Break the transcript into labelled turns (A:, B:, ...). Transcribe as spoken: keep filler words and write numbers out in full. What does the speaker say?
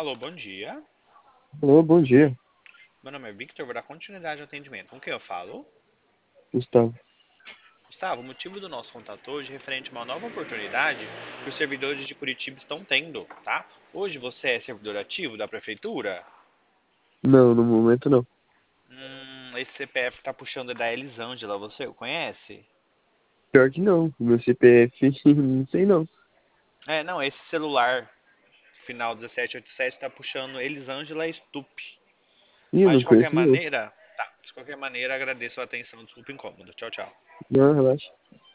A: Alô, bom dia.
B: Alô, bom dia,
A: Meu nome é Victor, vou dar continuidade ao atendimento. Com quem eu falo?
B: Gustavo.
A: Gustavo, o motivo do nosso contato hoje é referente a uma nova oportunidade que os servidores de Curitiba estão tendo, tá? Hoje você é servidor ativo da prefeitura?
B: Não, no momento não.
A: Hum, esse C P F tá puxando é da Elisângela, você o conhece?
B: Pior que não. O meu C P F, não sei não.
A: É, não, esse celular, final dezessete oitenta e sete, tá puxando Elisângela Stup.
B: Ih, eu
A: Mas
B: não
A: de qualquer
B: conheço não.
A: maneira, tá, de qualquer maneira agradeço a atenção, desculpa o incômodo. Tchau, tchau.
B: Não, relaxa.